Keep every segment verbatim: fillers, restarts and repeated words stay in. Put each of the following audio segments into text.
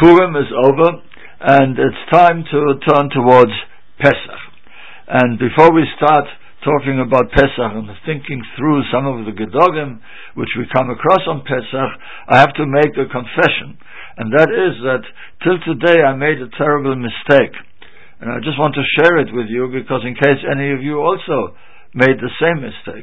Purim is over, and it's time to turn towards Pesach. And before we start talking about Pesach and thinking through some of the Gedogim which we come across on Pesach, I have to make a confession, and that is that till today I made a terrible mistake, and I just want to share it with you because in case any of you also made the same mistake.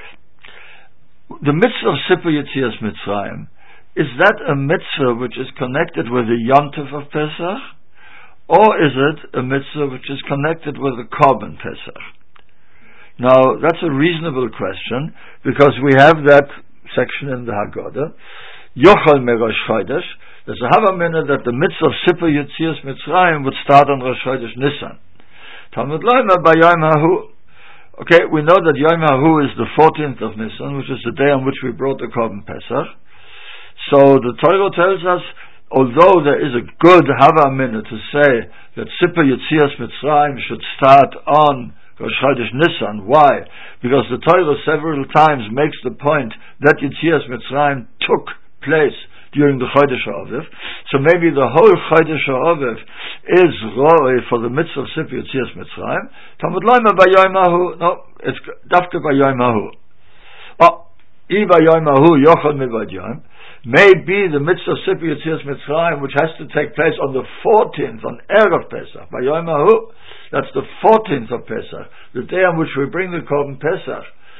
The mitzvah of Sipur Yetzias Mitzrayim, is that a mitzvah which is connected with the Yontif of Pesach, or is it a mitzvah which is connected with the Korban Pesach? Now, that's a reasonable question, because we have that section in the Haggadah, Yochel me Rosh Chodesh. There's a Havamina that the mitzvah of Sipur Yetzias Mitzrayim would start on Rosh Chodesh Nisan. Talmud Loimer by Yom HaHu. Okay, we know that Yom HaHu is the fourteenth of Nisan, which is the day on which we brought the Korban Pesach. So the Torah tells us, although there is a good Havamina to say that Sipur Yetzias Mitzrayim should start on Rosh Chodesh Nisan. Why? Because the Torah several times makes the point that Yetzias Mitzrayim took place during the Chodesh HaAviv. So maybe the whole Chodesh HaAviv is Roi for the mitzvah of Sipur Yetzias Mitzrayim. Talmud Loimer by Yom HaHu. No, it's Dafka by Yom HaHu. Oh, I by Yom HaHu, Yochel Mivad Yom. Maybe the mitzvah of Sipur Yetzias Mitzrayim, which has to take place on the fourteenth, on Erev Pesach, by Yom HaHu. That's the fourteenth of Pesach, the day on which we bring the Korban Pesach.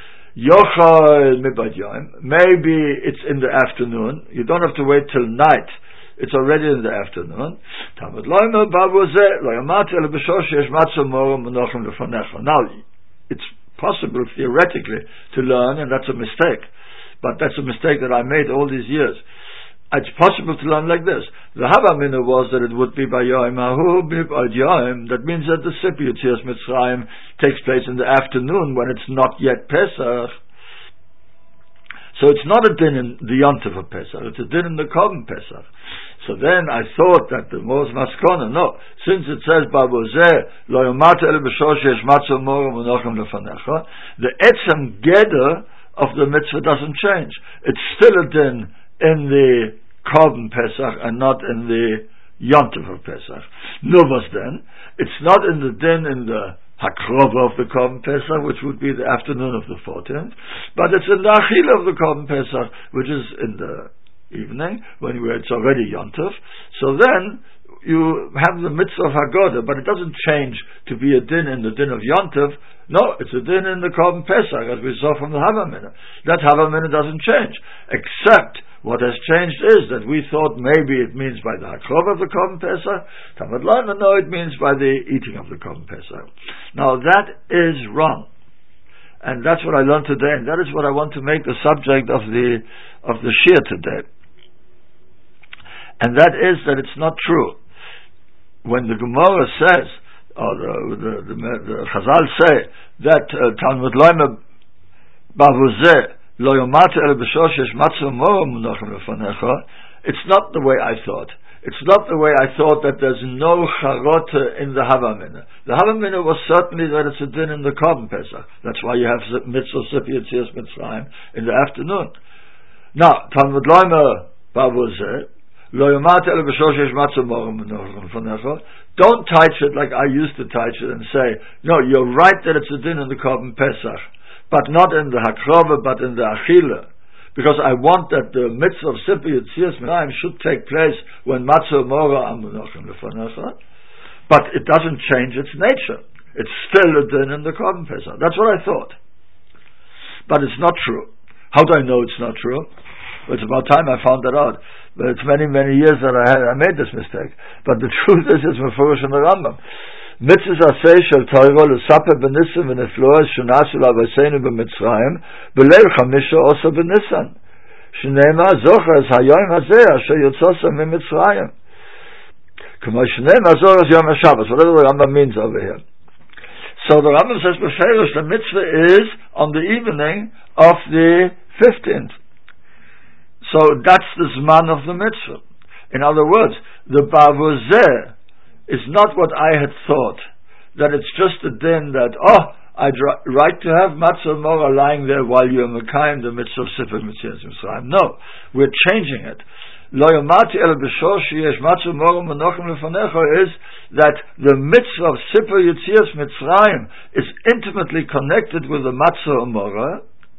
Yochel Mibad Yom. Maybe it's in the afternoon. You don't have to wait till night. It's already in the afternoon. Talmud Loimer Babu Zeh Lo Yamati Ele B'Shosh Yesh Matzah Mora Menachem Lefanecha. Now, it's possible theoretically to learn, and that's a mistake. But that's a mistake that I made all these years. It's possible to learn like this. The Havamina was that it would be by Yom HaHu Mibad Yom. That means that the Sipur Yetzias Mitzrayim takes place in the afternoon when it's not yet Pesach. So it's not a din in the Yontif of Pesach, it's a din in the Korban Pesach. So then I thought that the Mos Maskona, no, since it says Babu Zeh Lo Yomata Ele B'Shosh Yesh Matzah Mora Menachem Lefanecha, the Etzem Geder of the mitzvah doesn't change. It's still a din in the Korban Pesach and not in the Yontif of Pesach. Novas then, it's not in the din in the Hakrova of the Korban Pesach, which would be the afternoon of the fourteenth, but it's in the Achila of the Korban Pesach, which is in the evening, when it's already Yontif. So then, you have the mitzvah of Haggadah, but it doesn't change to be a din in the din of Yontif. No, it's a din in the Korban Pesach, as we saw from the Havamina. That Havamina doesn't change, except what has changed is that we thought maybe it means by the Hakrov of the Korban Pesach. Talmud Loimer, no, it means by the eating of the Korban Pesach. Now that is wrong, and that's what I learned today, and that is what I want to make the subject of the of the Shir today. And that is that it's not true. When the Gemara says, or the the, the, the Chazal say that uh, Talmud Loimer Bavu Zeh Lo Yomata Ele B'Shosh Yesh Matzah Mora Menachem Lefanecha, it's not the way I thought. It's not the way I thought that there's no charota in the Havamina. The Havamina was certainly that it's a din in the Korban Pesach. That's why you have mitzvah Sipur Yetzias Mitzrayim in the afternoon. Now, Talmud Loimer Bavu Zeh Lo Yomata Ele B'Shosh Yesh Matzah Mora Menachem Lefanecha. Don't touch it like I used to touch it and say, no, you're right that it's a din in the Korban Pesach, but not in the Hakrova, but in the Achila. Because I want that the mitzvah of Sipur Yetzias Mitzrayim should take place when Matzah Mora Menachem Lefanecha, but it doesn't change its nature. It's still a din in the Korban Pesach. That's what I thought. But it's not true. How do I know it's not true? Well, it's about time I found that out. But it's many, many years that I, had, I made this mistake. But the truth is, it's Mefurish in the Rambam. Mitzvah Aseh Shel Torah L'Saper B'Nisan V'Nefloas Shenasu L'Avoseinu B'Mitzrayim B'Leil Chamisha Osa B'Nisan Shneimah Zochas Hayom Hazeh Asher Yotzosa M'Mitzrayim K'mo Shneimah Zochas Yom HaShabbos. Whatever the Rambam means over here. So the Rambam says B'Ferish the mitzvah is on the evening of the fifteenth. So that's the Zman of the mitzvah. In other words, the Bavu Zeh is not what I had thought, that it's just a din that, oh, I'd right to have Matzah Mora lying there while you're Mekayim the mitzvah of Sipur Yetzias Mitzrayim. No, we're changing it. lo yomati el b'shor sheyesh matzah u'mora menochem lefanecha is that the mitzvah of Sipur Yetzias Mitzrayim is intimately connected with the matzah u'mora,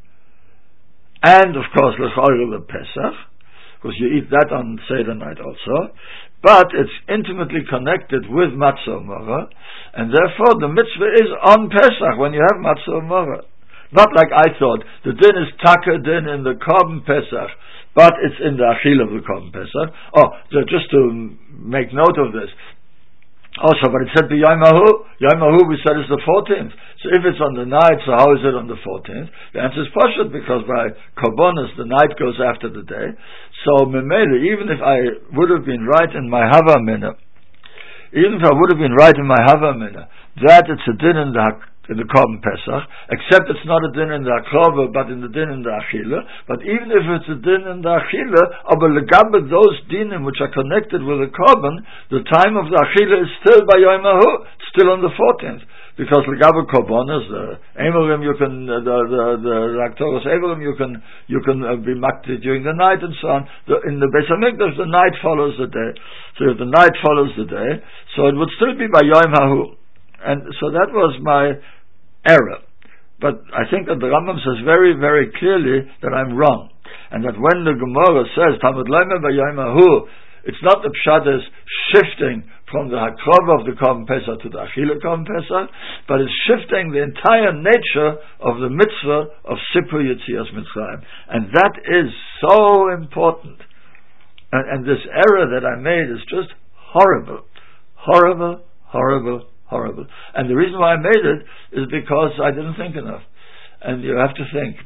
and of course l'chayil the Pesach, because you eat that on Seder night also, but it's intimately connected with matzah u'mora, and therefore the mitzvah is on Pesach when you have matzah u'mora. Not like I thought, the din is taka din in the Korban Pesach, but it's in the Achil of the Korban Pesach. Oh, so just to make note of this. Also, but it said be Yom Hahu. Yom Hahu we said is the fourteenth. So if it's on the night, so how is it on the fourteenth? The answer is Pashut, because by Korbanos the night goes after the day. So Memele, even if I would have been right in my Hava Mina, even if I would have been right in my Hava Mina, that it's a din in the in the Korban Pesach, except it's not a din in the Akrova, but in the din in the Achila. But even if it's a din in the Achila, aber legabe those dinim which are connected with the Korban, the time of the Achila is still by Yom Hahu, still on the fourteenth. Because legabe Korbanos, the Emerim you can, the the the Raktoros Emerim you can you can uh, be makti during the night and so on. The, in the Beis Hamikdash the night follows the day. So if the night follows the day, so it would still be by Yom Hahu. And so that was my error. But I think that the Rambam says very, very clearly that I'm wrong. And that when the Gemara says, Talmud Loimer B'Yom Hahu, it's not the Pshat is shifting from the Hakrova of the Korban Pesach to the Achila Korban Pesach, but it's shifting the entire nature of the mitzvah of Sipur Yetzias Mitzrayim. And that is so important. And, and this error that I made is just horrible. Horrible, horrible, horrible. And the reason why I made it is because I didn't think enough. And you have to think.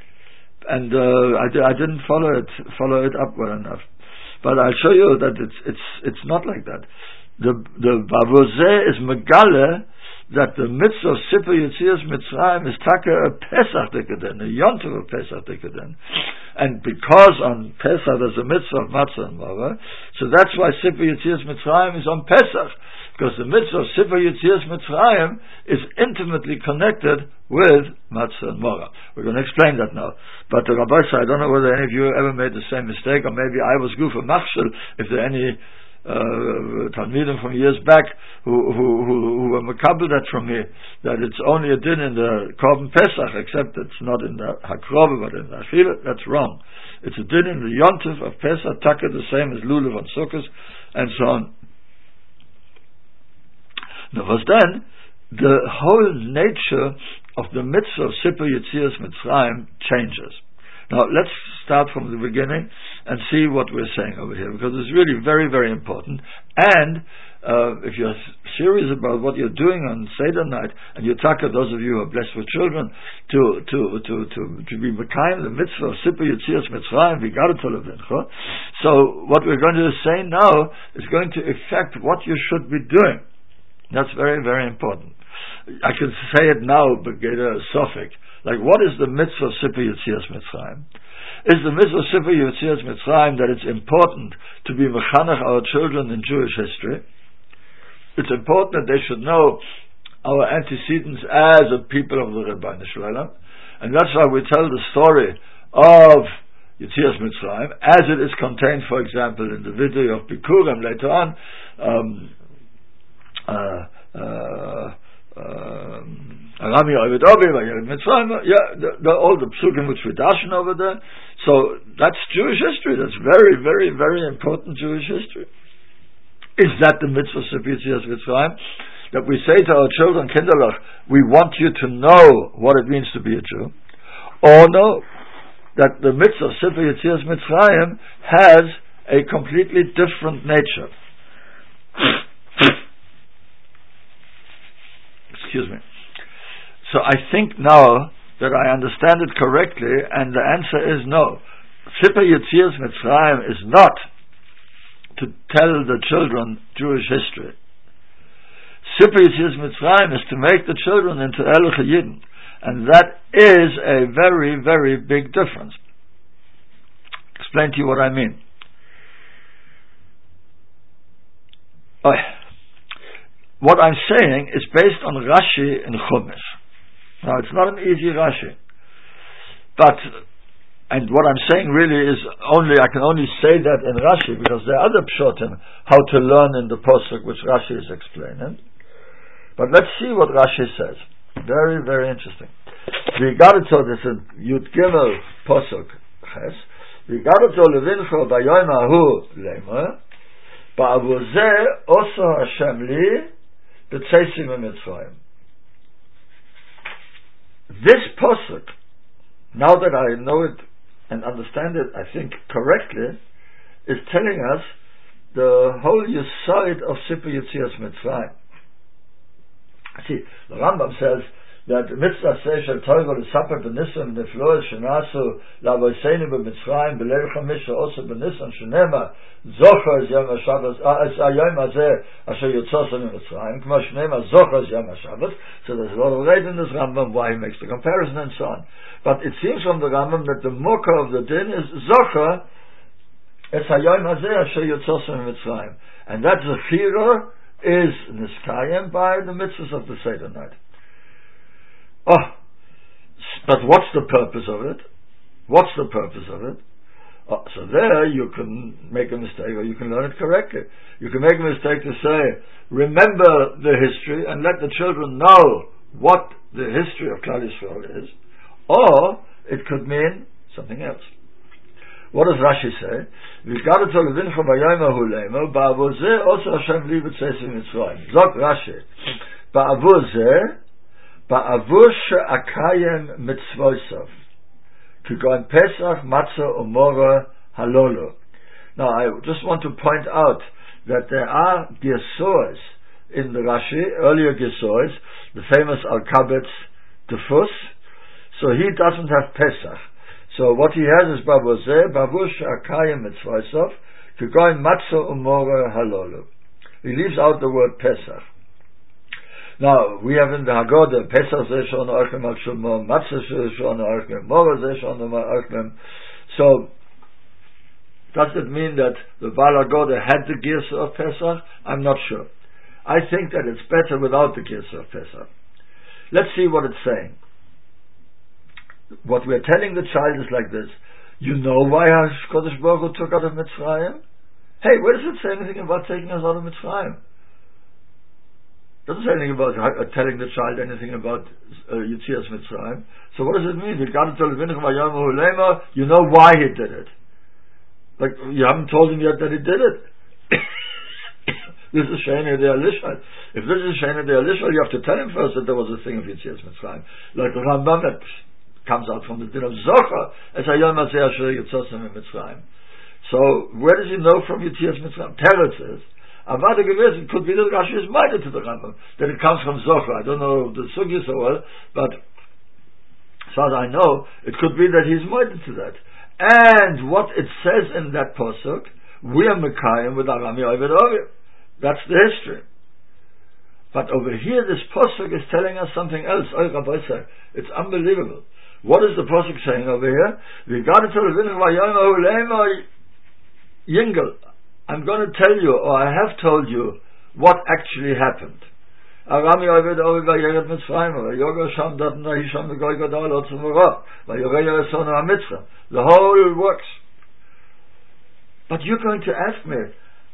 And uh, I, di- I didn't follow it follow it up well enough. But I'll show you that it's it's it's not like that. The the Bavozeh is Megale that the mitzvah of Sipur Yetzias Mitzrayim is taka a Pesach Dekaden, a Yontiv of Pesach Dekaden. And because on Pesach there's a mitzvah of Matzah and Mora, so that's why Sipur Yetzias Mitzrayim is on Pesach. Because the mitzvah of Sipur Yetzias Mitzrayim is intimately connected with Matzah and Mora. We're going to explain that now. But the Rabbi said, I don't know whether any of you ever made the same mistake, or maybe I was goof or machshel, if there are any uh, Talmidim from years back who, who, who, who were makabel that from me, that it's only a din in the Korban Pesach, except it's not in the Hakrova, but in the Achila. That's wrong. It's a din in the Yontif of Pesach, Taka, the same as Lulav on Sukkot, and so on. Now, was then the whole nature of the mitzvah of Sipur Yetzias Mitzrayim changes. Now, let's start from the beginning and see what we're saying over here, because it's really very, very important. And uh, if you're serious about what you're doing on Seder night, and you taka, those of you who are blessed with children, to to to to, to be mekayim the mitzvah of Sipur Yetzias Mitzrayim, so what we're going to say now is going to affect what you should be doing. That's very, very important. I can say it now, but get a suffix. Like, what is the mitzvah of Sipur Yetzias Mitzrayim? Is the mitzvah of Sipur Yetzias Mitzrayim that it's important to be mechanech our children in Jewish history? It's important that they should know our antecedents as a people of the Rebbeinu Shalom, and that's why we tell the story of Yetzias Mitzrayim, as it is contained, for example, in the video of Bikurim later on. Um, Uh, uh, Arami Ovid Obi, yeah, the, the, all the psukim which we dashen over there. So that's Jewish history. That's very, very, very important Jewish history. Is that the mitzvah Sipur Yetzias Mitzrayim? That we say to our children, Kinderlach, we want you to know what it means to be a Jew. Or no, that the mitzvah Sipur Yetzias Mitzrayim has a completely different nature. Excuse me. So I think now that I understand it correctly, and the answer is no. Sipur Yetzias Mitzrayim is not to tell the children Jewish history. Sipur Yetzias Mitzrayim is to make the children into Eloch Yidden, and that is a very, very big difference. Explain to you what I mean. Oh. What I'm saying is based on Rashi in Chumash. Now, it's not an easy Rashi, but and what I'm saying really is only, I can only say that in Rashi, because there are other pshotim, how to learn in the Pasuk, which Rashi is explaining. But let's see what Rashi says. Very, very interesting. We got it so this is Yud Gimel Pasuk Ches. We got it so Levincho Bayoim Ahu Lema Ba'avuzeh Oso Hashem Li B'Tzeisim Mitzrayim. This Pasuk, now that I know it and understand it, I think correctly, is telling us the whole Yesod of Sipur Yetzias Mitzrayim. See, the Rambam says that mitzvah says shel Torah l'saper b'nisim nefloes shenasu lavoseinu b'Mitzrayim b'lev chamish also b'nisim shenema zocher yom haShabbos ayom hazeh asher yotzosem b'Mitzrayim k'mo shenema zocher yom haShabbos. So there's a lot of read in this Rambam why he makes the comparison and so on. But it seems from the Rambam that the mukha of the din is zocher es hayom hazeh asher yotzosem b'Mitzrayim, and that zechira is niskayim by the mitzvahs of the Seder night. Oh, but what's the purpose of it? What's the purpose of it? Oh, so there you can make a mistake, or you can learn it correctly. You can make a mistake to say, remember the history and let the children know what the history of Klal Yisrael is, or it could mean something else. What does Rashi say? V'gadat levincha b'yayim ha'ulema ba'avuzeh also Hashem li b'tzeisim Mitzrayim. Zok Rashi ba'avuzeh ba'avuz she'akayem mitzvosov k'goin Pesach matzah umora halolo. Now I just want to point out that there are Gesos in the Rashi, earlier Gesos, the famous Al-Kabetz Tefus, so he doesn't have Pesach. So what he has is Babozeh, Bavush Akayim Mitzvosov, K'goin Matzah Umora Halolu. He leaves out the word Pesach. Now, we have in the Haggadah, Pesach Zeh Shon Orchem Al Shumo, Matzah Zeh Shon Orchem, Mora Zeh Shon Orchem. So, does it mean that the Baal Haggadah had the Girsa of Pesach? I'm not sure. I think that it's better without the Girsa of Pesach. Let's see what it's saying. What we're telling the child is like this. You know why HaKadosh Baruch Hu took out of Mitzrayim? Hey, where does it say anything about taking us out of Mitzrayim? It doesn't say anything about uh, telling the child anything about uh, Yetzias Mitzrayim. So what does it mean? You know why he did it. Like, you haven't told him yet that he did it. This is Sheina de Alishal. If this is Sheina de Alishal, you have to tell him first that there was a thing of Yetzias Mitzrayim. Like the Rambam that comes out from the din of Zocha, as Hayom Hazeh Asher Yotzosem Mitzrayim. So, where does he know from Yetzias Mitzrayim? Teretz is, Avada Gewiss, it could be that Rashi is minded to the Rambam, that it comes from Zocha. I don't know the Sugi so well, but as far as I know, it could be that he's minded to that. And what it says in that Pasuk, we are Mekayim with Arami Ovid Ovid. That's the history. But over here, this Pasuk is telling us something else. It's unbelievable. What is the Pasuk saying over here? I'm going to tell you, or I have told you, what actually happened. The whole works. But you're going to ask me,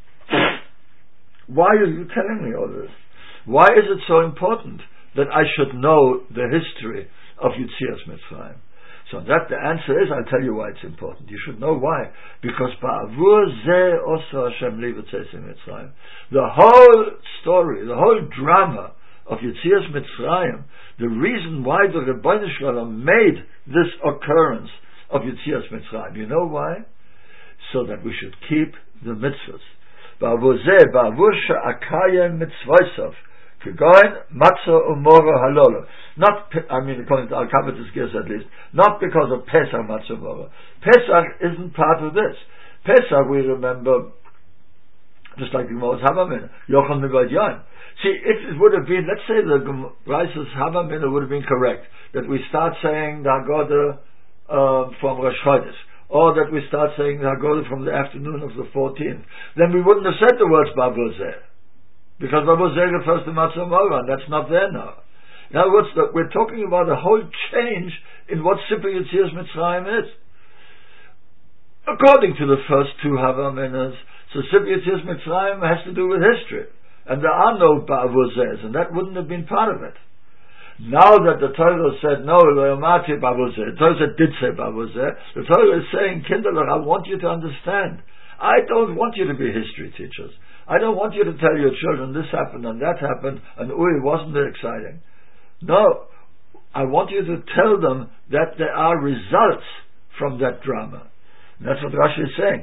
why are you telling me all this? Why is it so important that I should know the history of Yetzias Mitzrayim? So that the answer is, I'll tell you why it's important. You should know why. Because Ba'avur Zeh Oso Hashem Li B'Tzeisim Mitzrayim. The whole story, the whole drama of Yetzias Mitzrayim, the reason why the Rebbeinu Shalom made this occurrence of Yetzias Mitzrayim, you know why? So that we should keep the mitzvahs. Ba'avur Zeh, Ba'avur She'akayem Mitzvosov. Matzah umora halolo. Not, I mean, according to Al-Kabbatis Gers at least, not because of Pesach Matzah umora. Pesach isn't part of this. Pesach, we remember, just like the Gemara's Havamina, Yochel Mibad Yon. See, if it would have been, let's say the Gemara's Havamina would have been correct, that we start saying the Haggadah uh, from Rosh Chodesh, or that we start saying the Haggadah from the afternoon of the fourteenth, then we wouldn't have said the words Ba'avur Zeh. Because Babu Zeh refers to Matzah Umora, and that's not there now. In other words, we're talking about a whole change in what Sipur Yetzias Mitzrayim is. According to the first two Havaminas, so Sifri Yetzias Mitzrayim has to do with history. And there are no Ba'avuzes, and that wouldn't have been part of it. Now that the Torah said, no, Loyamati Ba'avuzeh, the Torah did say Ba'avuzeh, the Torah is saying, Kinderlich, I want you to understand. I don't want you to be history teachers. I don't want you to tell your children this happened and that happened, and ooh, wasn't it exciting? No. I want you to tell them that there are results from that drama. And that's what Rashi is saying.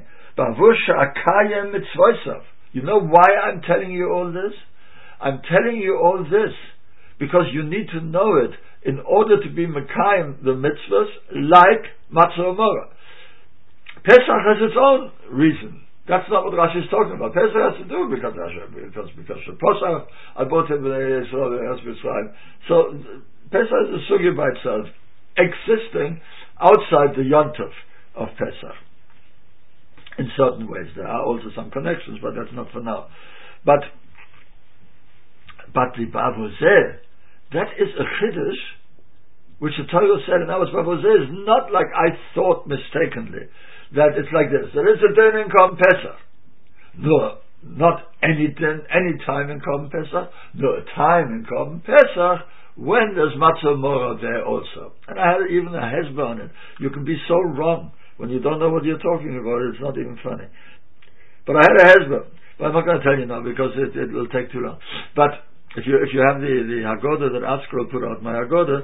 You know why I'm telling you all this? I'm telling you all this because you need to know it in order to be Mekayim the mitzvahs like Matzah Umorah. Pesach has its own reason. That's not what Rashi is talking about. Pesach has to do because because because Pesach I bought him so Pesach is a sugi by itself, existing outside the Yontif of Pesach. In certain ways, there are also some connections, but that's not for now. But but the Ba'avuzeh, that is a chiddush, which the Torah said, and that was Ba'avuzeh is not like I thought mistakenly that it's like this. There is a din in Korban Pesach. No, not any din, any time in Korban Pesach. No, a time in Korban Pesach when there's Matzah Umorah there also. And I had even a hezbollah on it. You can be so wrong when you don't know what you're talking about. It's not even funny. But I had a hezbollah. But I'm not going to tell you now because it, it will take too long. But if you if you have the, the Haggadah that Atzkrol put out, my Haggadah,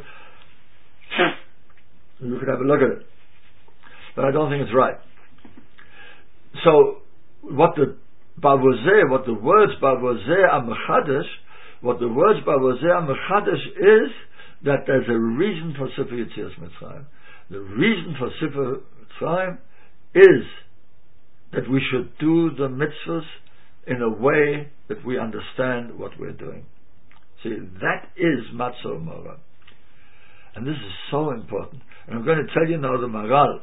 you could have a look at it. But I don't think it's right. So, what the Ba'avuzeh, what the words Ba'avuzeh Amechadash, what the words Ba'avuzeh Amechadash is that there's a reason for Sifri Yetzias Mitzrayim. The reason for Sifri Mitzrayim is that we should do the mitzvahs in a way that we understand what we're doing. See, that is Matzah Umorah. And this is so important. And I'm going to tell you now the Maral.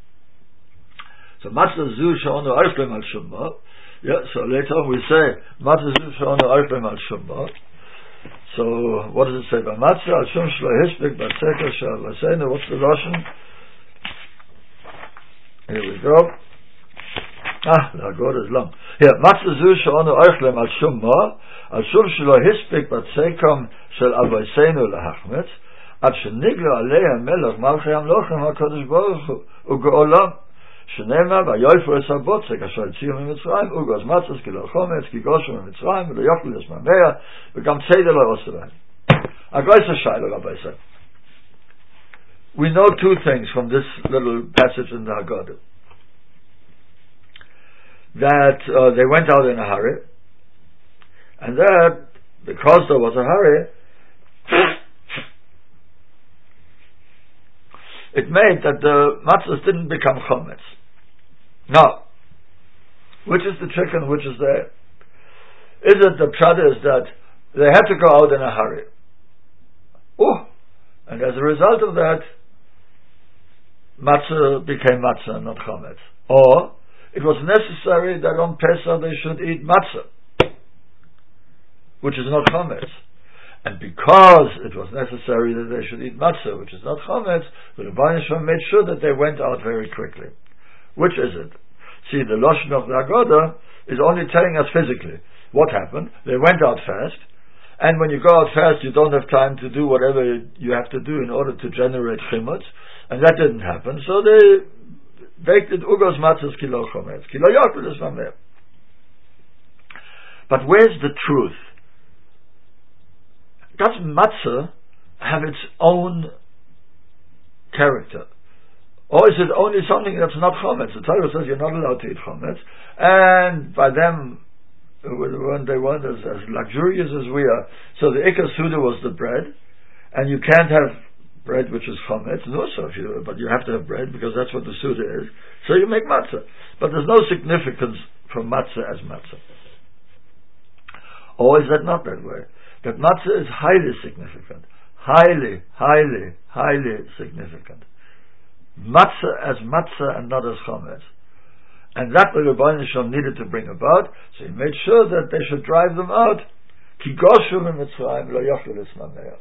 So Matzah Zu She'onu Ariflem Al Shumba. Yeah, so later we say Matzah Zu She'onu Ariflem Al Shumba. So what does it say? Matzah Al Shum Shlo Hishbik Batzeka Shal Vaseinu. What's the Russian? Here we go. Ah, the Haggadah is long. Here, Matzah Zu She'onu Ariflem Al Shumba. Al Shum Shlo Hishbik Batzekam Shal Vaseinu Lahachmetz. Ad Shenigla Alei HaMelech Malchei HaMlochem HaKadosh Baruch Hu U'Geolam. שנאמר ויופר את הבוצק אשר הציעו ממצרים וגוז מצס כי לא חומץ כי גושו ממצרים ולא יאכלו לשממיה וגם ציידה לא עושה להם. הגויס השיילה רבי said. We know two things from this little passage in the Haggadah. That uh, they went out in a hurry, and that because there was a hurry, it made that the matzahs didn't become chometz. Now, which is the trick and which is there? Is it the pshat is that they had to go out in a hurry? Oh, and as a result of that, matzah became matzah and not chometz. Or, it was necessary that on Pesach they should eat matzah, which is not chometz. And because it was necessary that they should eat matzah, which is not chometz, the Rebbeinu Shalom made sure that they went out very quickly. Which is it? See, the Lashon of the Haggadah is only telling us physically what happened. They went out fast, and when you go out fast, you don't have time to do whatever you have to do in order to generate chimutz, and that didn't happen. So they baked it ugos matzahs kilo chometz, kilo yokel is from there. But where's the truth? Does matzah have its own character? Or is it only something that's not chometz? The Torah says you're not allowed to eat chometz, and by them, when they weren't as, as luxurious as we are, so the ikar suda was the bread, and you can't have bread which is chometz, no, so if you, but you have to have bread because that's what the suda is, so you make matzah. But there's no significance for matzah as matzah. Or is that not that way? That matzah is highly significant. Highly, highly, highly significant. Matzah as matzah and not as chometz. And that the Rebbeinu Shalom needed to bring about, so he made sure that they should drive them out. Ki goshu mitzrayim lo yochlu lismameya.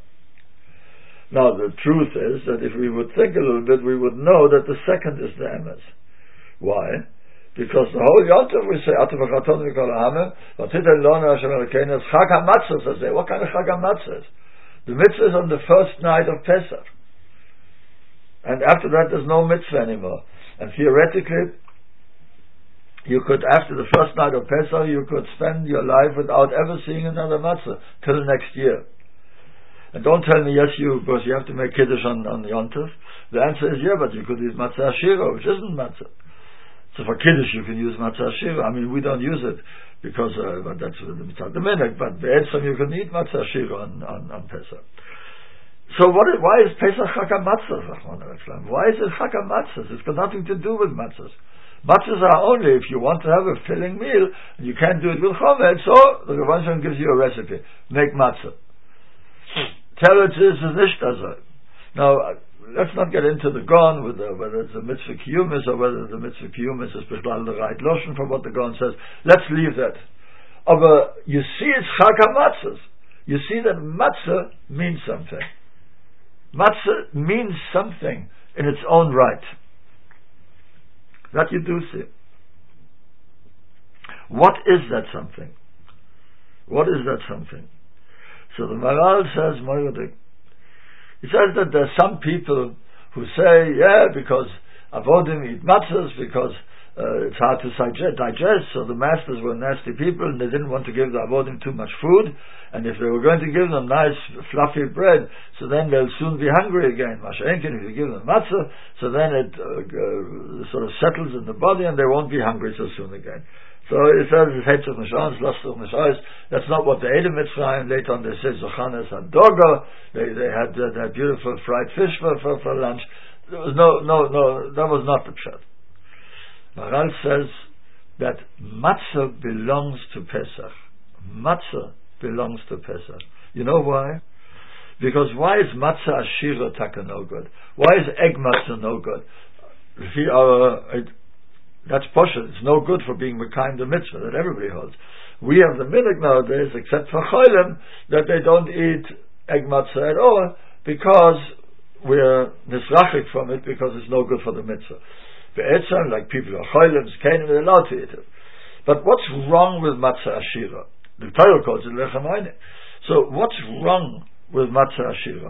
Now the truth is that if we would think a little bit, we would know that the second is the emes. Why? Because the whole Yontif we say, Atu v'chaton v'kol ha'amim, v'titel lonu Hashem Elokeinu, it's Chag HaMatzos, I say. What kind of Chag HaMatzos? The mitzvah is on the first night of Pesach. And after that there's no mitzvah anymore. And theoretically, you could, after the first night of Pesach, you could spend your life without ever seeing another matzah till next year. And don't tell me, yes, you, because you have to make kiddush on, on Yom Tov. The answer is, yeah, but you could use matzah ashira, which isn't matzah. So for kiddush you can use matzah ashira. I mean, we don't use it because uh, but that's the mitzvah the minute. But the Etzem you can eat matzah ashira on, on, on Pesach. So what is, why is Pesach Chag HaMatzos? Why is it Chag HaMatzos? It's got nothing to do with matzahs. Matzahs are only if you want to have a filling meal and you can't do it with chomet. So the Rebbe Shalom gives you a recipe: make matzah. Tell it is nicht also. Now let's not get into the Gon with the, whether it's a mitzvah kiyumis or whether the mitzvah kiyumis is beglal the right lotion from what the Gon says. Let's leave that. But you see, it's Chag HaMatzos. You see that matzah means something. Matzah means something in its own right. That you do see. What is that something? What is that something? So the Maharal says, he says that there are some people who say, yeah, because avodim eat matzahs, because uh, it's hard to digest, so the masters were nasty people and they didn't want to give the avodim too much food, and if they were going to give them nice fluffy bread, so then they'll soon be hungry again. Mashenkin, if you give them matzah, so then it uh, uh, sort of settles in the body and they won't be hungry so soon again. So it says, that's not what the Edom Mitzrayim, later on they say, Zochanes and Doga, they, they had uh, that beautiful fried fish for, for, for lunch. There was no, no, no, that was not the pshat. Maharal says that matzah belongs to Pesach. Matzah belongs to Pesach. You know why? Because why is matzah ashira taka no good? Why is egg matzah no good? See, our, it, that's poshut. It's no good for being mekayim the mitzvah that everybody holds. We have the minhag nowadays, except for cholim, that they don't eat egg matzah at all because we're nisrachik from it because it's no good for the mitzvah. Be'etzan, like people who are cholim, kanim, they're allowed to eat it. But what's wrong with matzah ashira? The Torah calls it lechem eine. So what's wrong with matzah ashira?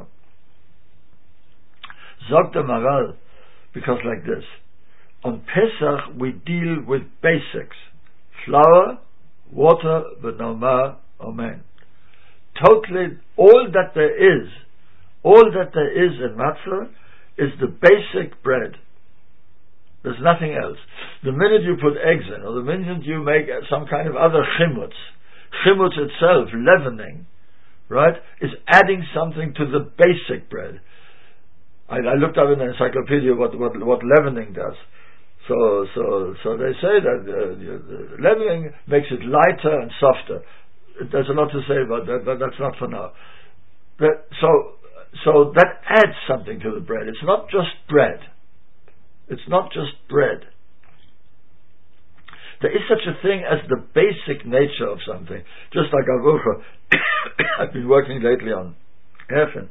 Zog the Maharal, because like this. On Pesach we deal with basics: flour, water, but no ma, amen. Totally, all that there is, all that there is in matzah is the basic bread. There's nothing else. The minute you put eggs in, or the minute you make some kind of other chimutz, chimutz itself, leavening, right, is adding something to the basic bread. I, I looked up in the encyclopedia what, what, what leavening does. So, so, so they say that uh, leavening makes it lighter and softer. There's a lot to say about that, but that's not for now. But, so, so that adds something to the bread. It's not just bread. It's not just bread. There is such a thing as the basic nature of something. Just like Arucha, I've been working lately on Echen.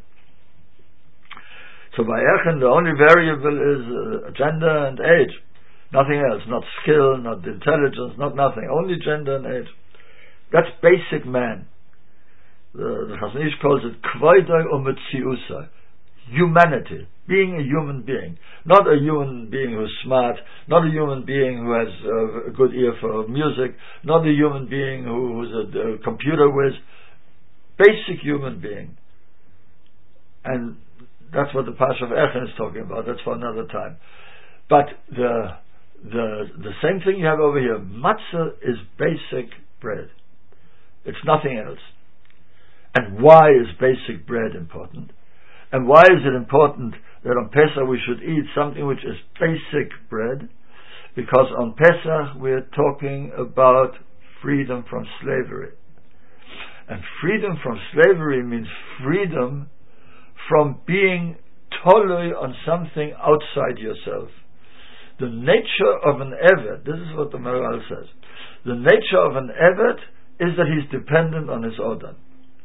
So by Echen, the only variable is uh, gender and age. Nothing else, not skill, not intelligence, not nothing. Only gender and age. That's basic man. The, the Chazon Ish calls it Kvoidoi u'metziusa. Humanity. Being a human being. Not a human being who's smart, not a human being who has uh, a good ear for music, not a human being who, who's a, a computer whiz. Basic human being. And that's what the Parsha of Echen is talking about. That's for another time. But the The the same thing you have over here. Matzah is basic bread. It's nothing else. And why is basic bread important? And why is it important that on Pesach we should eat something which is basic bread? Because on Pesach we are talking about freedom from slavery. And freedom from slavery means freedom from being totally on something outside yourself. The nature of an Eved, this is what the Maharal says, the nature of an Eved is that he's dependent on his Odan.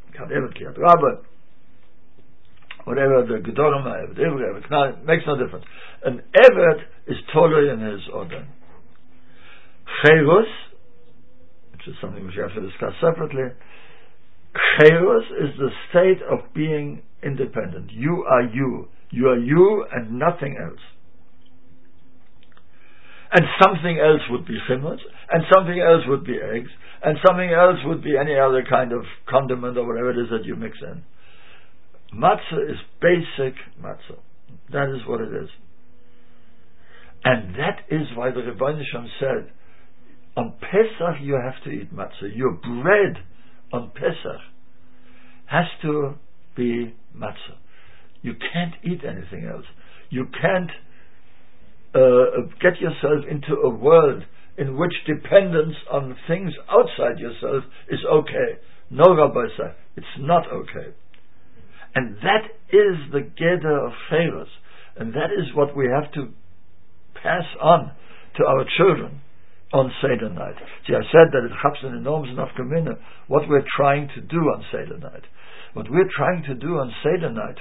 Whatever the Gedorim, Eved Ivri, Eved Knal, makes no difference. An Eved is totally in his Odan. Cherus, which is something which we have to discuss separately. Cherus is the state of being independent. You are you. You are you and nothing else. And something else would be chimut, and something else would be eggs, and something else would be any other kind of condiment or whatever it is that you mix in. Matzah is basic matzah. That is what it is. And that is why the Rebbeinu Shem said, on Pesach you have to eat matzah. Your bread on Pesach has to be matzah. You can't eat anything else. You can't uh, get yourself into a world in which dependence on things outside yourself is okay. No, Rabbi said, it's not okay. And that is the Geder of Cherus. And that is what we have to pass on to our children on Seder night. See, I said that it has an enormous enough commitment. What we're trying to do on Seder night. What we're trying to do on Seder night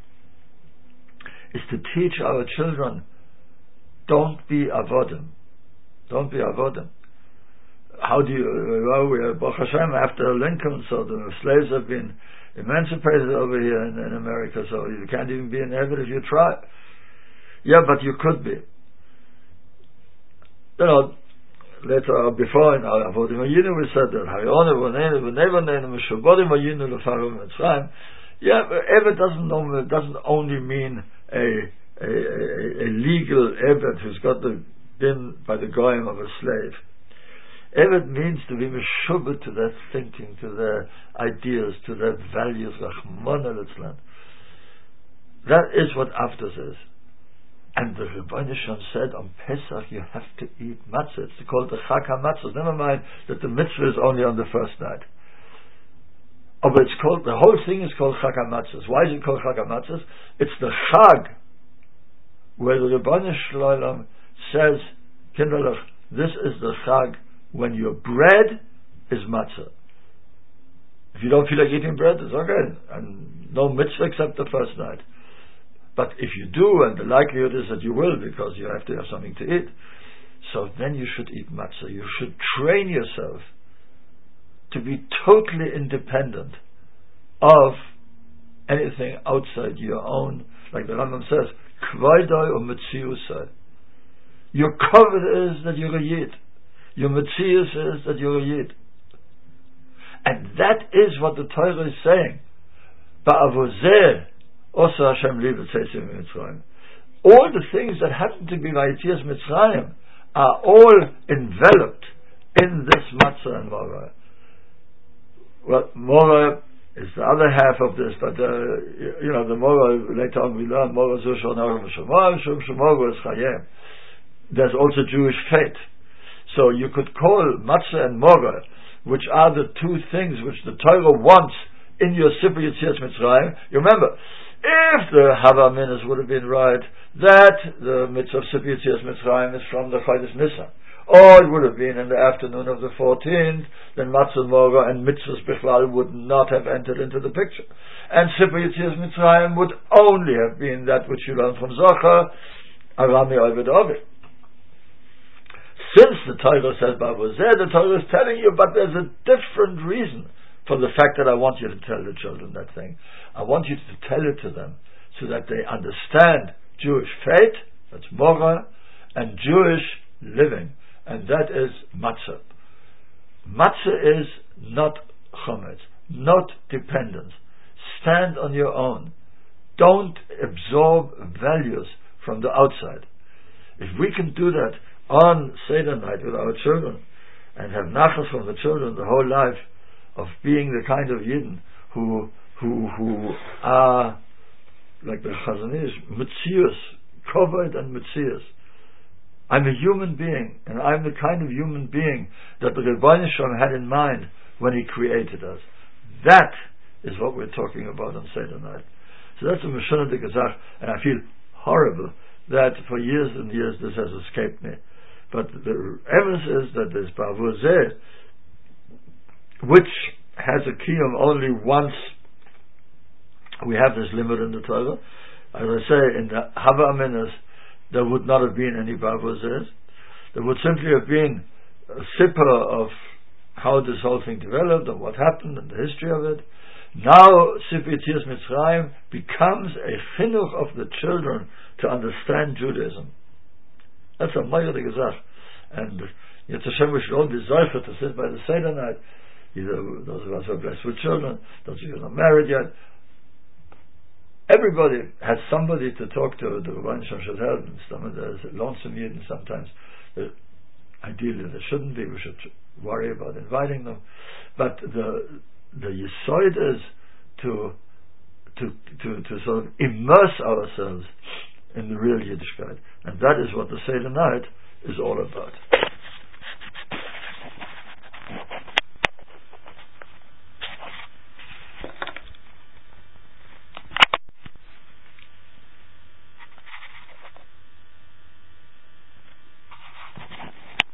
is to teach our children, don't be avodim. Don't be avodim. How do you, well, we are, Baruch Hashem, after Lincoln, so the slaves have been emancipated over here in, in America, so you can't even be in heaven if you try. Yeah, but you could be. You know, later, before in our Avodim Hayinu, we said that yeah, Eved doesn't normally, doesn't only mean a a, a, a legal Eved who's got the been by the goyim of a slave. Eved means to be meshubed to their thinking, to their ideas, to their values. That is what Avdos is. And the Rebbeinu Shem said on Pesach you have to eat matzah. It's called the Chag HaMatzos. Never mind that the mitzvah is only on the first night. Oh, but it's called, the whole thing is called Chag HaMatzos. Why is it called Chag HaMatzos? It's the Chag where the Rebbeinu Shalom says, Kinderlich, this is the Chag when your bread is matzah. If you don't feel like eating bread, it's okay. And no mitzvah except the first night. But if you do, and the likelihood is that you will, because you have to have something to eat, so then you should eat matzah. You should train yourself to be totally independent of anything outside your own, like the Rambam says, kvaydai or metziusai. Your covet is that you're a yid. Your metzius is that you're a yid. And that is what the Torah is saying. Ba'avozeh also Hashem Liebe Tzeitzim Mitzrayim. All the things that happen to be Vayetzias Mitzrayim are all enveloped in this matzah and morah. Well, morah is the other half of this, but uh, you know, the morah, later on we learn morah zu shonarim shomar shom shomorah is chayem. There's also Jewish faith. So you could call matzah and morah, which are the two things which the Torah wants in your Sipur Yetzias Mitzrayim. You remember, if the Hava Minas would have been right, that the mitzvah of Sipur Yetzias Mitzrayim is from the Chodesh Nisan, or it would have been in the afternoon of the fourteenth, then Matzah Morah and mitzvahs Bichlal would not have entered into the picture. And Sipur Yetzias Mitzrayim would only have been that which you learn from Zohar, Arami Ovid Ovid. Since the Torah says Ba'avozeh, the Torah is telling you, but there's a different reason for the fact that I want you to tell the children that thing. I want you to tell it to them so that they understand Jewish faith, that's Morah, and Jewish living, and that is Matzah. Matzah is not Chometz, not dependence. Stand on your own. Don't absorb values from the outside. If we can do that on Seder night with our children, and have nachas from the children the whole life, of being the kind of Yidden who who who are like the Chazon Ish, Metzius, covered and Metzius. I'm a human being, and I'm the kind of human being that the Rebbeinu Shalom had in mind when He created us. That is what we're talking about on Seder night. So that's a Meshunah Gazach, and I feel horrible that for years and years this has escaped me. But the evidence is that this Ba'avozeh, which has a kiyum only once we have this limit in the Torah. As I say, in the Hava Aminas, there would not have been any Ba'avozehs. There would simply have been a sipper of how this whole thing developed and what happened and the history of it. Now, Sifri Yetzias Mitzrayim becomes a chinuch of the children to understand Judaism. That's a meilige Gesach. And Yetz Hashem, we should all be zocher to sit by the Seder night. Either those of us who are blessed with children, those of you who are not married yet. Everybody has somebody to talk to. The Rebbeinu Shalom should help. Some of there's lonesome Yidden sometimes. Ideally, there shouldn't be. We should worry about inviting them. But the the yisoid is to to to to sort of immerse ourselves in the real Yiddishkeit, and that is what the Seder night is all about.